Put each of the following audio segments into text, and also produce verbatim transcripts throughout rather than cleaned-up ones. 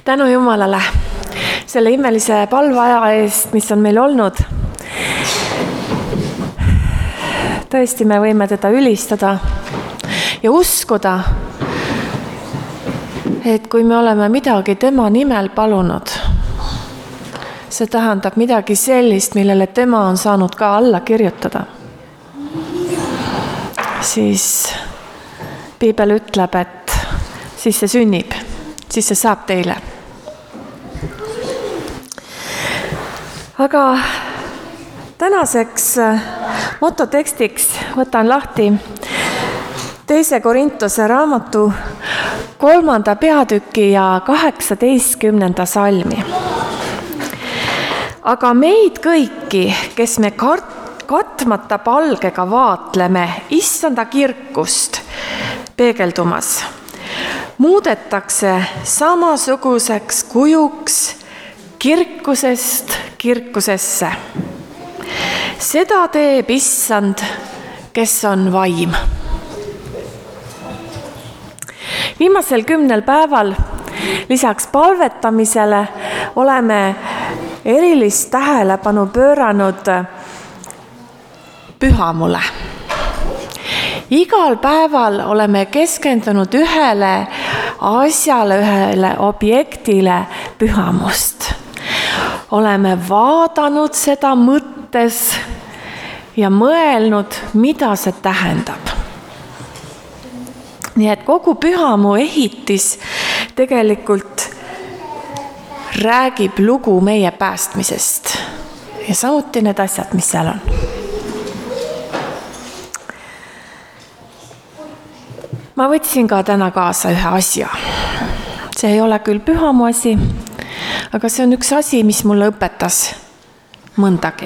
Tänu Jumalale selle imelise palveaja eest, mis on meil olnud. Tõesti, me võime teda ülistada ja uskuda, et kui me oleme midagi tema nimel palunud, see tähendab midagi sellist, millele tema on saanud ka alla kirjutada. Siis Piibel ütleb, et siis see sünnib, siis see saab teile. Aga tänaseks mototekstiks võtan lahti teise Korintuse raamatu kolmanda peatüki ja kaheksateistkümnenda salmi. Aga meid kõiki, kes me katmata palgega vaatleme issanda kirkust peegeldumas, muudetakse samasuguseks kujuks kirkusest kirkusesse. Seda teeb issand, kes on vaim. Viimasel kümnel päeval lisaks palvetamisele oleme erilist tähelepanu pööranud pühamule. Igal päeval oleme keskendunud ühele asjale, ühele objektile pühamust. Oleme vaadanud seda mõttes ja mõelnud, mida see tähendab. Nii et kogu pühamu ehitis tegelikult räägib lugu meie päästmisest ja samuti need asjad, mis seal on. Ma võtsin ka täna kaasa ühe asja. See ei ole küll pühamu asi, aga see on üks asi, mis mulle õpetas mõndagi.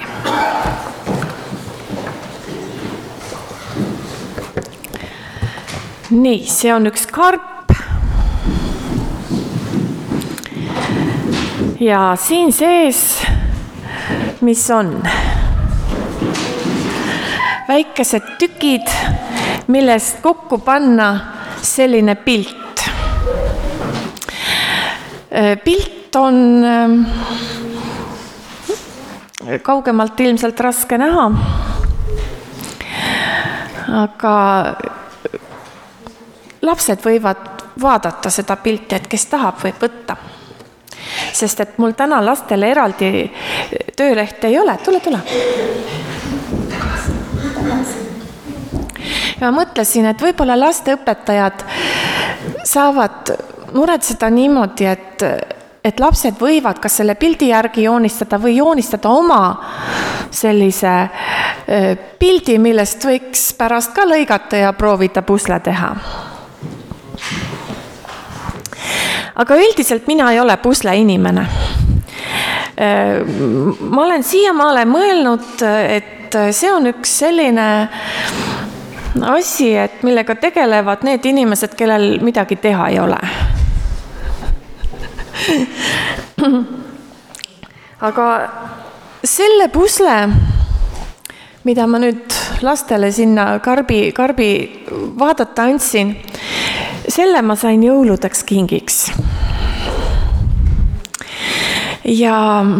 Nii, see on üks karp. Ja siin sees, mis on? Väikesed tükid, millest kokku panna selline pilt. Pilt on kaugemalt ilmselt raske näha, aga lapsed võivad vaadata seda pilti, et kes tahab, võib võtta. Sest et mul täna lastele eraldi töölehte ei ole. Tule, tule. Ja ma mõtlesin, et võib-olla lasteõpetajad saavad muretseda niimoodi, et, et lapsed võivad kas selle pildi järgi joonistada või joonistada oma sellise pildi, millest võiks pärast ka lõigata ja proovida pusle teha. Aga üldiselt mina ei ole pusle inimene. Ma olen siiamaale mõelnud, et see on üks selline asi, et millega tegelevad need inimesed, kellel midagi teha ei ole. Aga selle pusle, mida ma nüüd lastele sinna karbi, karbi vaadata andsin, selle ma sain jõuludeks kingiks. Ja,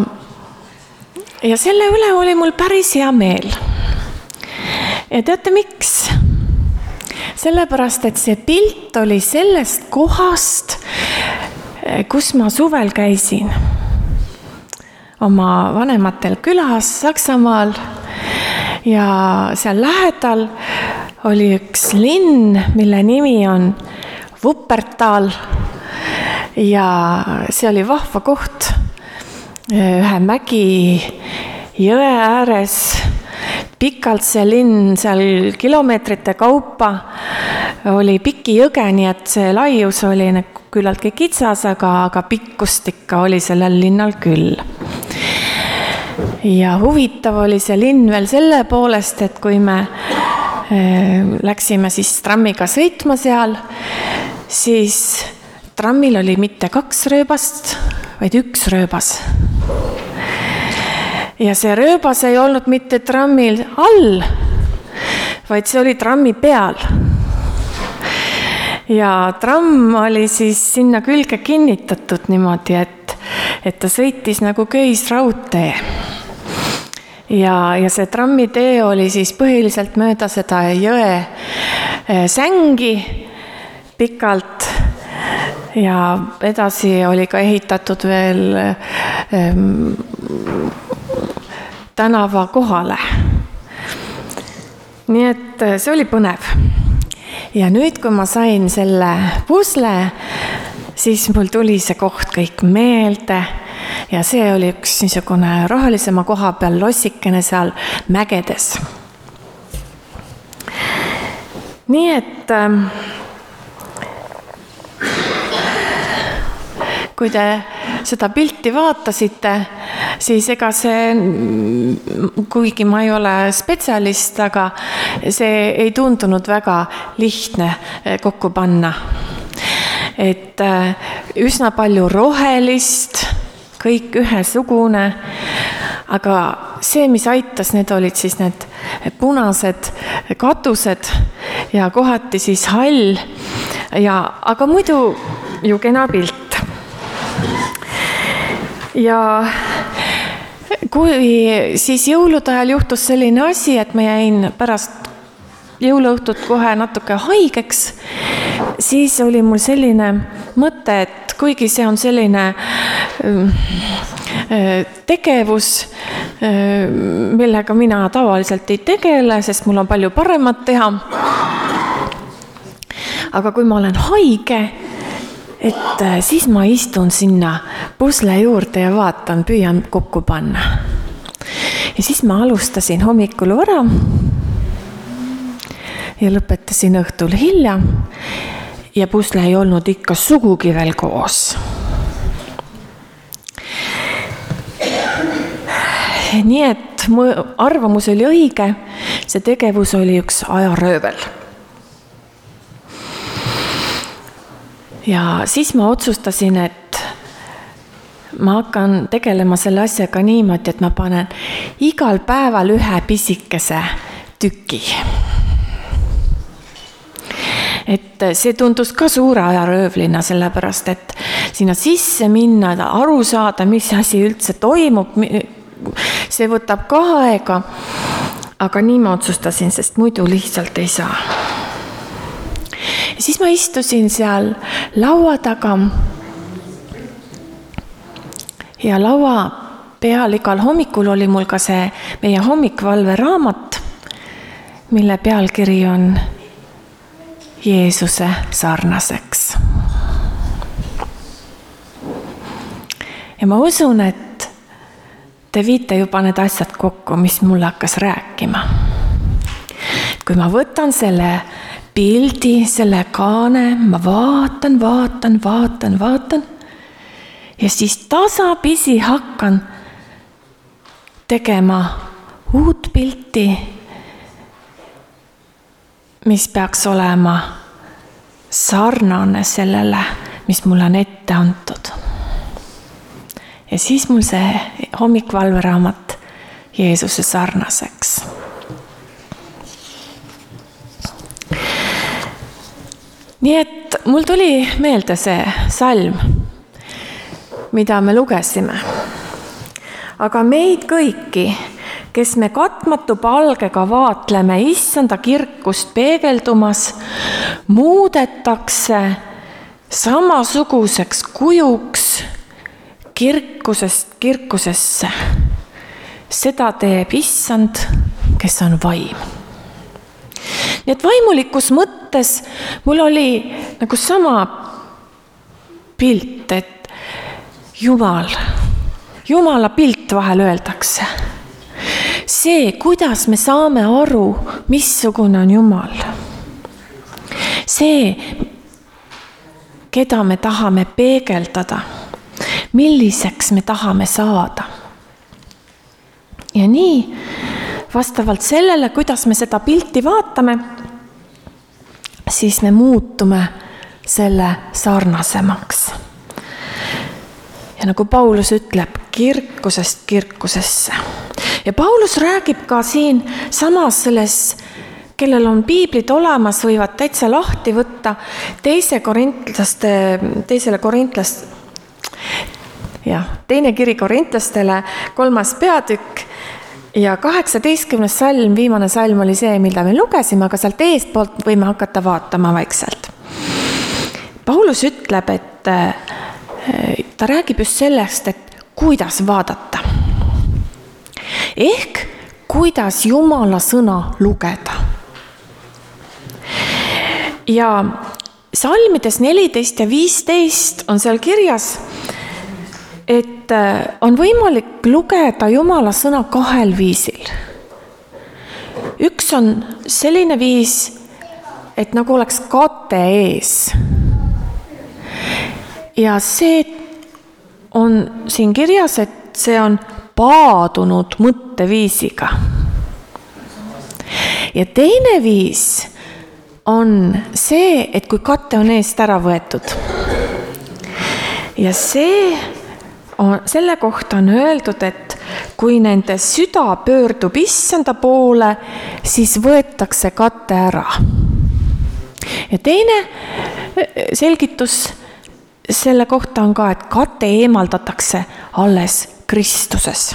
ja selle üle oli mul päris hea meel. Ja teate miks? Sellepärast, et see pilt oli sellest kohast, kus ma suvel käisin oma vanematel külas Saksamaal ja seal lähedal oli üks linn, mille nimi on Wuppertal ja see oli vahva koht ühe mägi jõe ääres. Pikalt see linn seal kilomeetrite kaupa oli piki jõge, nii et see laius oli küllaltki kitsas, aga, aga pikkust ikka oli sellel linnal küll. Ja huvitav oli see linn veel selle poolest, et kui me äh, läksime siis trammiga sõitma seal, siis trammil oli mitte kaks rööbast, vaid üks rööbas. Ja see rööbas ei olnud mitte trammil all, vaid see oli trammi peal. ja tramm oli siis sinna külge kinnitatud niimoodi, et, et ta sõitis nagu köisraudtee. Ja, ja see trammitee oli siis põhiliselt mööda seda jõe sängi pikalt ja edasi oli ka ehitatud veel ähm, tänava kohale. Nii et see oli põnev. Ja nüüd, kui ma sain selle pusle, siis mul tuli see koht kõik meelde ja see oli üks niisugune rohelisema koha peal lossikene seal mägedes. Nii et ähm, kui te seda pilti vaatasite, siis ega see, kuigi ma ei ole spetsialist, aga see ei tundunud väga lihtne kokku panna. Et üsna palju rohelist, kõik ühesugune, aga see, mis aitas, need olid siis need punased katused ja kohati siis hall, ja, aga muidu ju kena pilt. Ja kui siis jõulude ajal juhtus selline asi, et ma jäin pärast jõuluõhtut kohe natuke haigeks, siis oli mul selline mõte, et kuigi see on selline tegevus, millega mina tavaliselt ei tegele, sest mul on palju paremat teha. Aga kui ma olen haige, et siis ma istun sinna pusle juurde ja vaatan, püüan kokku panna. Ja siis ma alustasin hommikul vara ja lõpetasin õhtul hilja ja pusle ei olnud ikka sugugi veel koos. Nii et mu arvamus oli õige, see tegevus oli üks ajaröövel. Ja siis ma otsustasin, et ma hakkan tegelema selle asjaga niimoodi, et ma panen igal päeval ühe pisikese tüki. Et see tundus ka suure ajaröövlina, sellepärast, et sinna sisse minna, aru saada, mis asi üldse toimub, see võtab ka aega, aga nii ma otsustasin, sest muidu lihtsalt ei saa. Ja siis ma istusin seal laua taga ja laua peal igal hommikul oli mul ka see meie hommikvalve raamat, mille pealkiri on Jeesuse sarnaseks. Ja ma usun, et te viite juba need asjad kokku, mis mulle hakkas rääkima. Kui ma võtan selle pildi, selle kaane, ma vaatan, vaatan, vaatan, vaatan ja siis tasapisi hakkan tegema uut pilti, mis peaks olema sarnane sellele, mis mulle on ette antud. Ja siis mul see hommikvalveraamat Jeesuse sarnaseks. Nii et mul tuli meelde see salm, mida me lugesime. Aga meid kõiki, kes me katmatu palgega vaatleme issanda kirkust peegeldumas, muudetakse samasuguseks kujuks kirkusest kirkusesse. Seda teeb issand, kes on vaim. Nii et vaimulikus mõttes mul oli nagu sama pilt, et Jumal, Jumala pilt vahel öeldakse. See, kuidas me saame aru, missugune on Jumal. See, keda me tahame peegeldada, milliseks me tahame saada. Ja nii, vastavalt sellele, kuidas me seda pilti vaatame, siis me muutume selle sarnasemaks. Ja nagu Paulus ütleb, kirkusest kirkusesse. Ja Paulus räägib ka siin samas selles kellel on piiblid olemas, võivad täitsa lahti võtta teise korintlaste, teisele korintlast, jah, teine kiri korintlastele, kolmas peatükk ja kaheksateistkümnes salm, viimane salm oli see, mida me lugesime, aga sealt eestpoolt võime hakata vaatama vaikselt. Paulus ütleb, et ta räägib just sellest, et kuidas vaadata. Ehk kuidas Jumala sõna lugeda. Ja salmides neliteist ja viisteist on seal kirjas, et on võimalik lugeda Jumala sõna kahel viisil. Üks on selline viis, et nagu oleks kate ees. Ja see on siin kirjas, et see on paadunud mõtteviisiga. Ja teine viis on see, et kui kate on eest ära võetud. Ja see on, selle kohta on öeldud, et kui nende süda pöördub issanda poole, siis võetakse kate ära. Ja teine selgitus selle kohta on ka, et kate eemaldatakse alles Kristuses.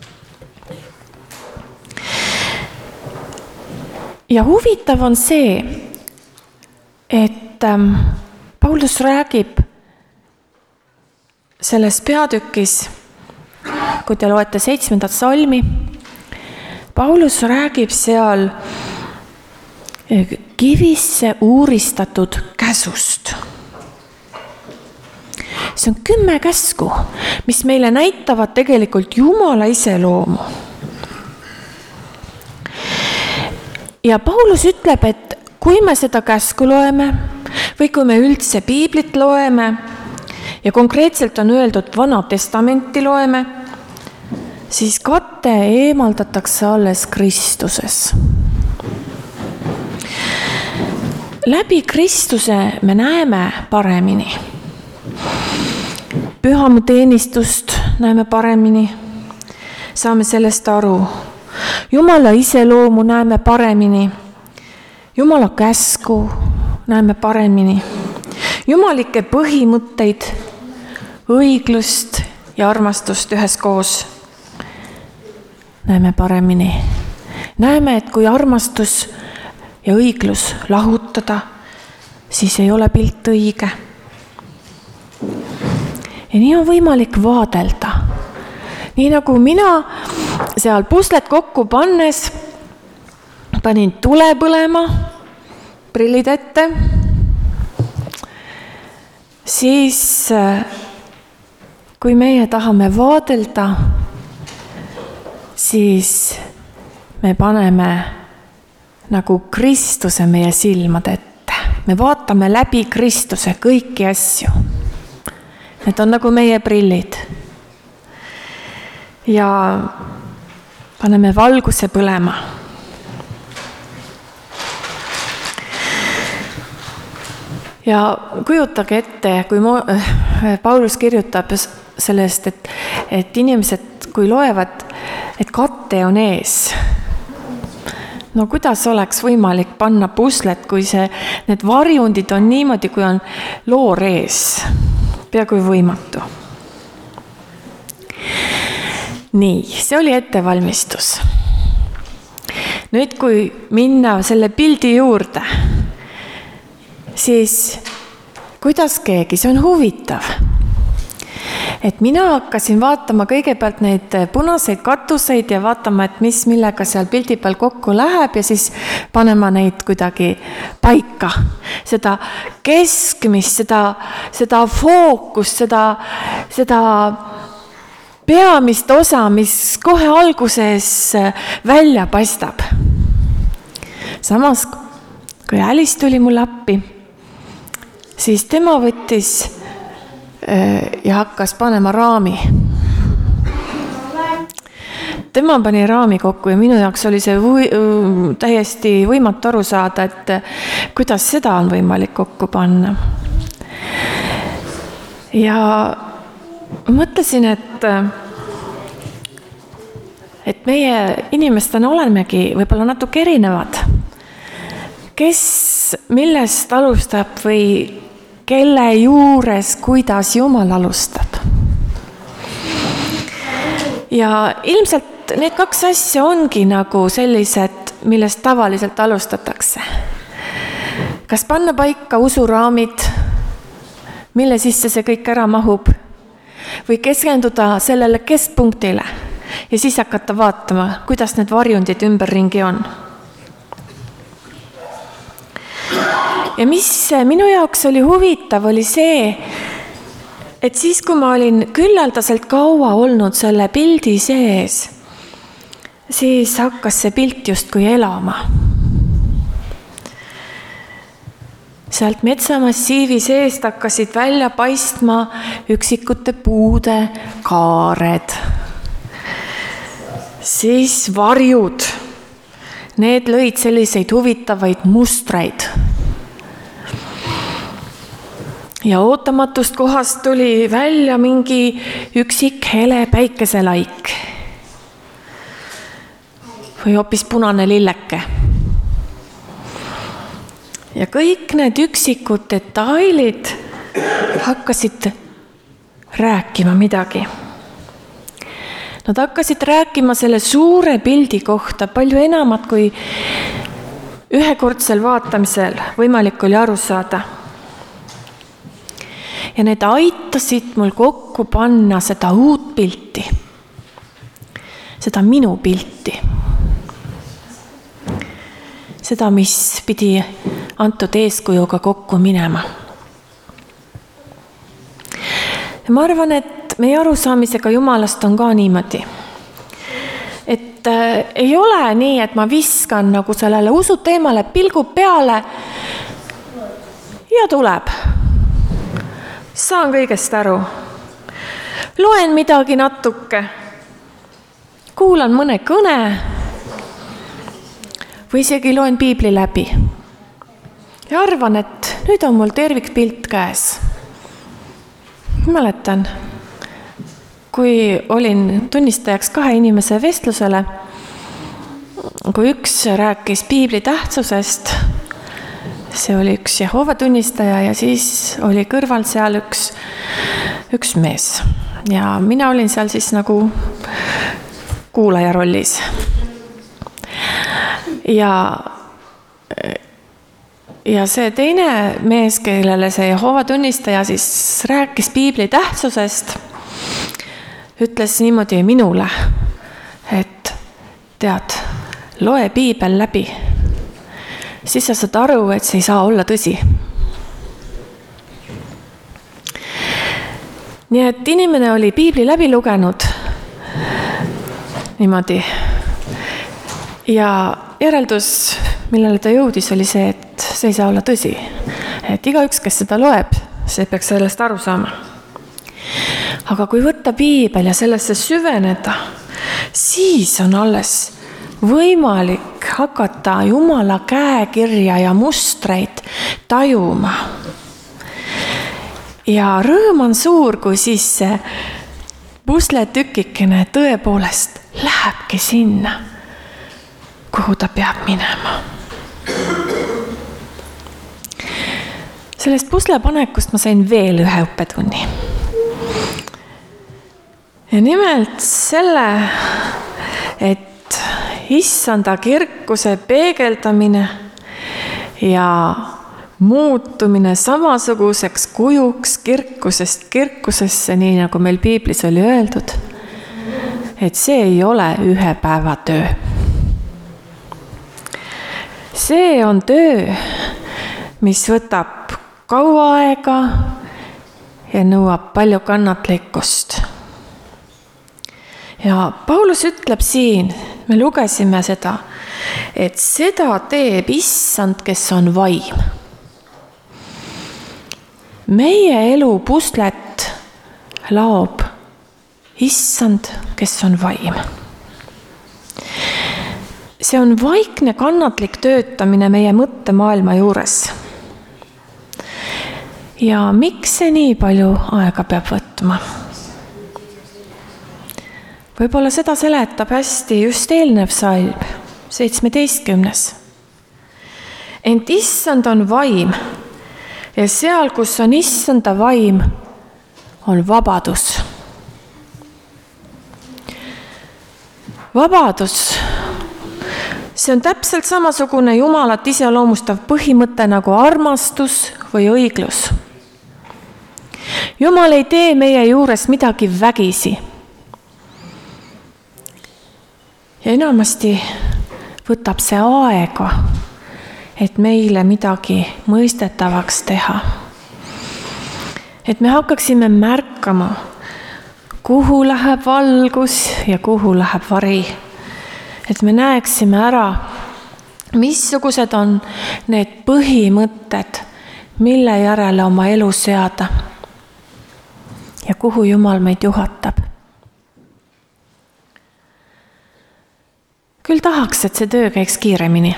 Ja huvitav on see, et ähm, Paulus räägib selles peatükis, kui te loete seitsmendat salmi, Paulus räägib seal kivisse uuristatud käsust. See on kümme käsku, mis meile näitavad tegelikult Jumala iseloomu. Ja Paulus ütleb, et kui me seda käsku loeme või kui me üldse piiblit loeme ja konkreetselt on öeldud Vana Testamenti loeme, siis kate eemaldatakse alles Kristuses. Läbi Kristuse me näeme paremini. Pühamu teenistust näeme paremini. Saame sellest aru. Jumala iseloomu näeme paremini. Jumala käsku näeme paremini. Jumalike põhimõtteid, õiglust ja armastust üheskoos näeme paremini. Näeme, et kui armastus ja õiglus lahutada, siis ei ole pilt õige. Ja nii on võimalik vaadelda. Nii nagu mina seal puslet kokku pannes panin tule põlema, prillid ette, siis kui meie tahame vaadelda, siis me paneme nagu Kristuse meie silmade ette. Me vaatame läbi Kristuse kõiki asju. Need on nagu meie prillid. Ja paneme valguse põlema. Ja kujutage ette, kui mo- Paulus kirjutab sellest, et, et inimesed, kui loevad, et kate on ees. No kuidas oleks võimalik panna puslet, kui see, need varjundid on niimoodi, kui on loor ees. Peaaegu võimatu. Nii, see oli ettevalmistus. Nüüd, kui minna selle pildi juurde, siis kuidas keegi, see on huvitav. Et mina hakkasin vaatama kõigepealt neid punaseid katuseid ja vaatama, et mis millega seal pildi peal kokku läheb ja siis panema neid kuidagi paika. Seda keskmist, seda, seda fookust, seda, seda peamist osa, mis kohe alguses välja paistab. Samas, kui Alice tuli mul appi, siis tema võttis ja hakkas panema raami. Tema pani raami kokku ja minu jaoks oli see või, täiesti võimatu aru saada, et kuidas seda on võimalik kokku panna. Ja mõtlesin, et, et meie inimestena olemegi võib-olla natuke erinevad. kes millest alustab või kelle juures, kuidas Jumal alustab. Ja ilmselt need kaks asja ongi nagu sellised, millest tavaliselt alustatakse. Kas panna paika usuraamid, mille sisse see kõik ära mahub, või keskenduda sellele keskpunktile ja siis hakata vaatama, kuidas need varjundid ümberringi on. Ja mis minu jaoks oli huvitav, oli see, et siis, kui ma olin küllaldaselt kaua olnud selle pildi sees, siis hakkas see pilt justkui elama. Sealt metsamassiivi seest hakkasid välja paistma üksikute puude kaared. Siis varjud. Need lõid selliseid huvitavaid mustreid. Ja ootamatust kohast tuli välja mingi üksik hele päikeselaik. Või hoopis punane lilleke. Ja kõik need üksikud detailid hakkasid rääkima midagi. Nad hakkasid rääkima selle suure pildi kohta palju enamat kui ühekordsel vaatamisel võimalik oli aru saada. Ja need aitasid mul kokku panna seda uut pilti, seda minu pilti. Seda, mis pidi antud eeskujuga kokku minema. Ja ma arvan, et meie arusaamisega Jumalast on ka niimoodi. Et äh, ei ole nii, et ma viskan nagu sellele usuteemale pilgu peale ja tuleb. Saan kõigest aru. Loen midagi natuke. Kuulan mõne kõne. Või isegi loen piibli läbi. Ja arvan, et nüüd on mul tervikpilt käes. Mäletan, kui olin tunnistajaks kahe inimese vestlusele, kui üks rääkis piibli tähtsusest, see oli üks Jehova tunnistaja ja siis oli kõrval seal üks, üks mees. Ja mina olin seal siis nagu kuulaja rollis. Ja, ja see teine mees, kellele see Jehova tunnistaja siis rääkis piibli tähtsusest, ütles niimoodi minule, et tead, loe piibel läbi, siis sa saad aru, et see ei saa olla tõsi. Nii et inimene oli piibli läbi lugenud niimoodi. Ja järeldus, millele ta jõudis, oli see, et see ei saa olla tõsi. Et igaüks, kes seda loeb, see peaks sellest aru saama. Aga kui võtta piibel ja sellesse süveneda, siis on alles võimalik hakata Jumala käekirja ja mustreid tajuma. Ja rõõm on suur, kui siis see pusletükikene tõepoolest lähebki sinna, kuhu ta peab minema. Sellest puslepanekust ma sain veel ühe õppetunni. Ja nimelt selle, et issanda kirkuse peegeldamine ja muutumine samasuguseks kujuks kirkusest kirkusesse, nii nagu meil piiblis oli öeldud, et see ei ole ühe päeva töö. See on töö, mis võtab kaua aega ja nõuab palju kannatlikkust. Ja Paulus ütleb siin, me lugesime seda, et seda teeb issand, kes on vaim. Meie elu puslet laob issand, kes on vaim. See on vaikne kannatlik töötamine meie mõttemaailma juures. Ja miks see nii palju aega peab võtma? Võib-olla seda seletab hästi just eelnev salm, seitsmeteistkümnes. ent issand on vaim ja seal, kus on issanda vaim, on vabadus. Vabadus, see on täpselt samasugune Jumalat iseloomustav põhimõte nagu armastus või õiglus. Jumal ei tee meie juures midagi vägisi. Ja enamasti võtab see aega, et meile midagi mõistetavaks teha. Et me hakkaksime märkama, kuhu läheb valgus ja kuhu läheb vari. Et me näeksime ära, missugused on need põhimõtted, mille järele oma elu seada ja kuhu Jumal meid juhatab. Küll tahaks, et see töö käiks kiiremini.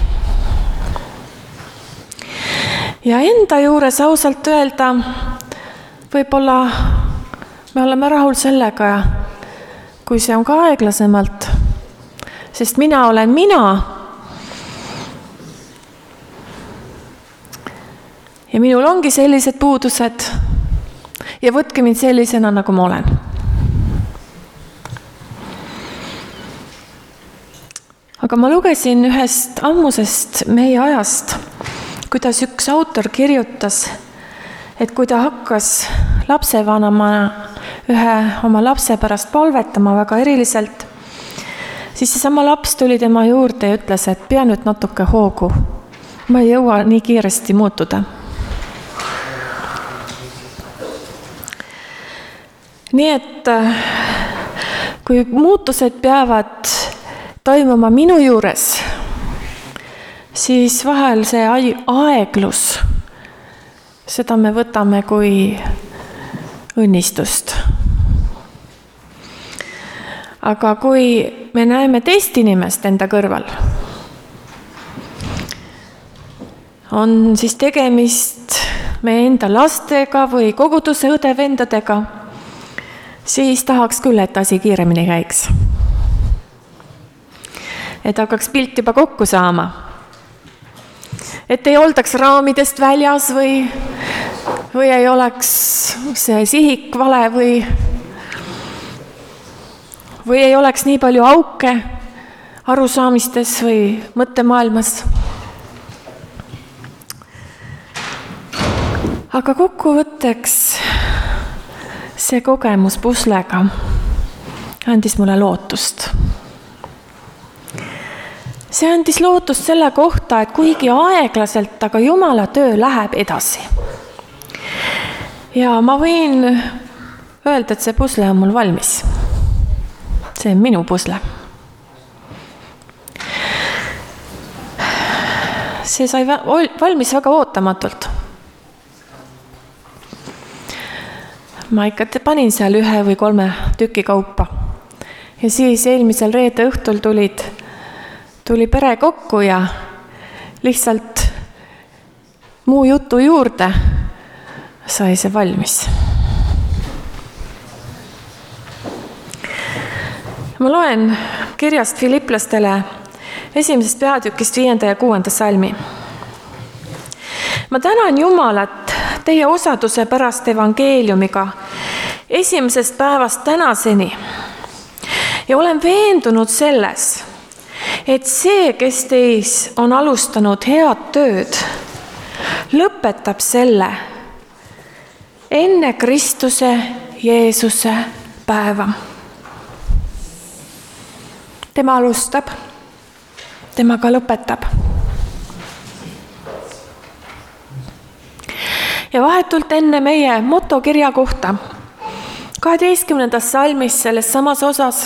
Ja enda juures ausalt öelda, võib-olla me oleme rahul sellega, kui see on ka aeglasemalt, sest mina olen mina ja minul ongi sellised puudused ja võtke mind sellisena, nagu ma olen. Aga ma lugesin ühest ammusest meie ajast, kuidas üks autor kirjutas, et kui ta hakkas lapsevanemana ühe oma lapse pärast palvetama väga eriliselt, siis seesama laps tuli tema juurde ja ütles, et pea nüüd natuke hoogu. Ma ei jõua nii kiiresti muutuda. Nii et kui muutused peavad toimuma minu juures, siis vahel see aeglus, seda me võtame kui õnnistust. Aga kui me näeme teist inimest enda kõrval, on siis tegemist meie enda lastega või koguduse õde-vendadega, siis tahaks küll, et asi kiiremini käiks. Et hakkaks pilt juba kokku saama. Et ei oldaks raamidest väljas või, või ei oleks see sihik vale või, või ei oleks nii palju auke arusaamistes või mõttemaailmas. Aga kokkuvõtteks see kogemus puslega andis mulle lootust. See andis lootust selle kohta, et kuigi aeglaselt, aga Jumala töö läheb edasi. Ja ma võin öelda, et see pusle on mul valmis. See on minu pusle. See sai valmis väga ootamatult. Ma ikka panin seal ühe või kolme tüki kaupa. Ja siis eelmisel reede õhtul tulid, tuli pere kokku ja lihtsalt muu jutu juurde sai see valmis. Ma loen kirjast Filiplastele esimesest peatükist viienda ja kuuenda salmi. Ma tänan Jumalat teie osaduse pärast evangeeliumiga esimesest päevast tänaseni ja olen veendunud selles, et see, kes teis on alustanud head tööd, lõpetab selle enne Kristuse Jeesuse päeva. Tema alustab, tema ka lõpetab. Ja vahetult enne meie motokirja kohta, kaheteistkümnendas salmis selles samas osas,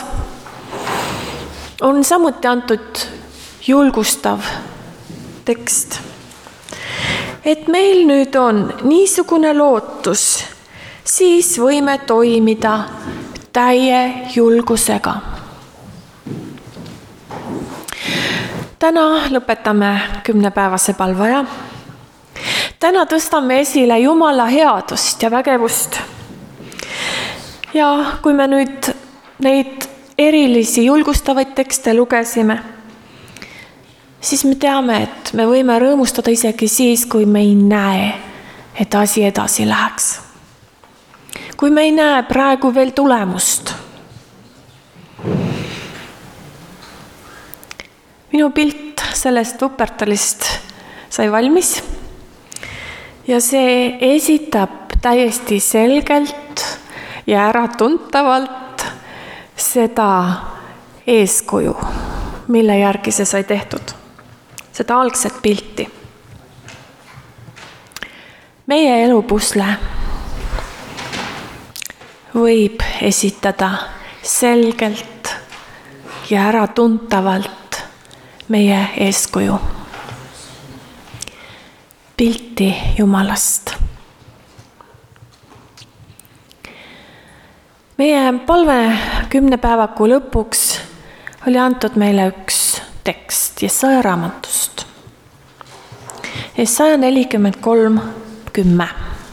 on samuti antud julgustav tekst. Et meil nüüd on niisugune lootus, siis võime toimida täie julgusega. Täna lõpetame kümnepäevase palvaja. Täna tõstame esile Jumala headust ja vägevust. Ja kui me nüüd neid erilisi julgustavaid tekste lugesime, siis me teame, et me võime rõõmustada isegi siis, kui me ei näe, et asi edasi läheks. Kui me ei näe praegu veel tulemust. Minu pilt sellest Wuppertalist sai valmis ja see esitab täiesti selgelt ja äratuntavalt seda eeskuju, mille järgi see sai tehtud, seda algset pilti. Meie elupusle võib esitada selgelt ja äratuntavalt meie eeskuju. Pilti Jumalast. Meie palve kümne päevaku lõpuks oli antud meile üks tekst Jesaja raamatust. Jesaja nelikümmend kolm kümme.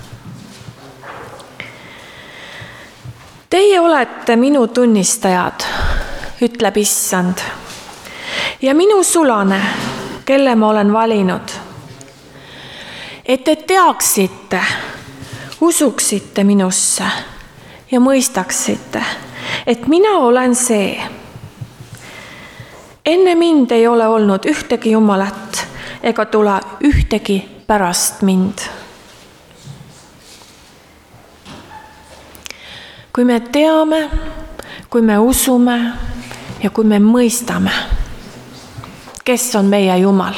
Teie olete minu tunnistajad, ütleb Issand, ja minu sulane, kelle ma olen valinud. Et te teaksite, usuksite minusse ja mõistaksite, et mina olen see. Enne mind ei ole olnud ühtegi Jumalat ega tule ühtegi pärast mind. Kui me teame, kui me usume ja kui me mõistame, kes on meie Jumal,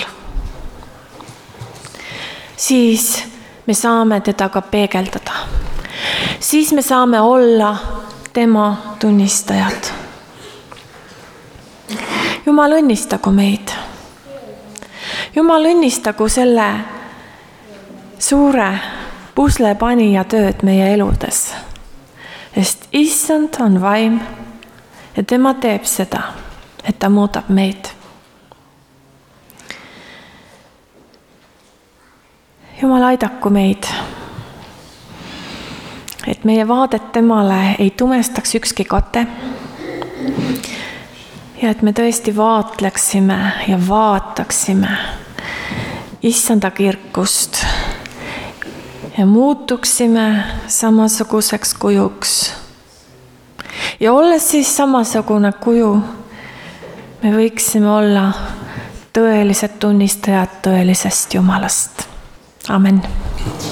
siis me saame teda ka peegeldada. Siis me saame olla tema tunnistajad. Jumal õnnistagu meid. Jumal õnnistagu selle suure puslepanija tööd meie eludes. Sest Issand on vaim ja tema teeb seda, et ta muudab meid. Jumal aidaku meid, et meie vaadet temale ei tumestaks ükski kate ja et me tõesti vaatleksime ja vaataksime Issanda kirkust ja muutuksime samasuguseks kujuks. Ja olles siis samasugune kuju, me võiksime olla tõelised tunnistajad tõelisest Jumalast. Amen.